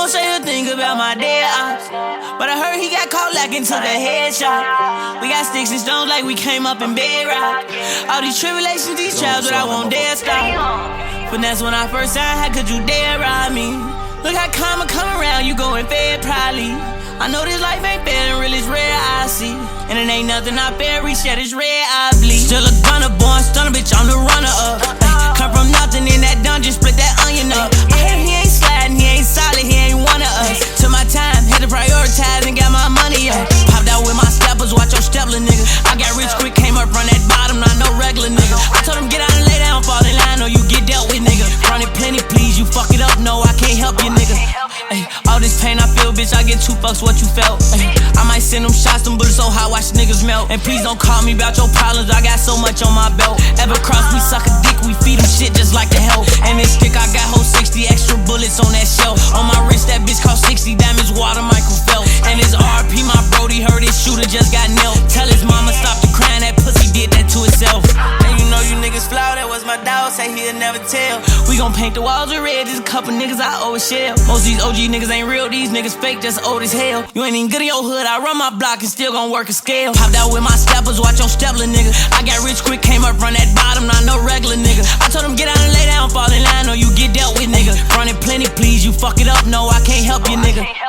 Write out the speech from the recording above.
won't say a thing about my dead ops, but I heard he got caught lacking, took a headshot. We got sticks and stones like we came up in bedrock. All these tribulations, these trials, but I won't dare stop. Finesse when I first signed, how could you dare rob me? Look how karma come around, you going fed probably. I know this life ain't fair and real is rare, I see. And it ain't nothing I bury, shed is red, I bleed. Still a gunner, born stunner, bitch, I'm the runner up. Come from nothing in that dungeon, split that onion up. I heard he ain't sliding, he ain't solid, he ain't one of us. Took my time, had to prioritize and got my money up. Popped out with my steppers, watch your stepler, nigga. I got rich quick, came up from that bottom, not no regular nigga. I told him get out and lay down, fall in line, or you get dealt with, nigga. Running plenty, please, you fuck it up, no, I can't help you, nigga. Ay, all this pain I feel, bitch, I get 2 fucks what you felt. Ay, I might send them shots, them bullets so hot, watch niggas melt. And please don't call me about your problems, I got so much on my belt. Ever cross me, suck a dick, we feed them shit just like the help. And this stick, I got whole 60 extra bullets on that shelf. On my wrist, that bitch cost 60 diamonds, water, Michael Phelps. And his RP, my brody, heard his shooter just got nailed. Tell his mama stop the crying, that pussy did that to itself. And you know you niggas flaw, that was my dog, say he'll never tell. We gon' paint the walls with red, just a couple niggas I owe a shell. Most of these OG niggas ain't real, these niggas fake, just old as hell. You ain't even good in your hood, I run my block and still gon' work a scale. Popped out with my steppers, watch your stepler, nigga. I got rich quick, came up from that bottom, not no regular nigga. I told him get out and lay down, fall in line, or you get dealt with, nigga. Running plenty, please, you fuck it up, no, I can't help you, nigga.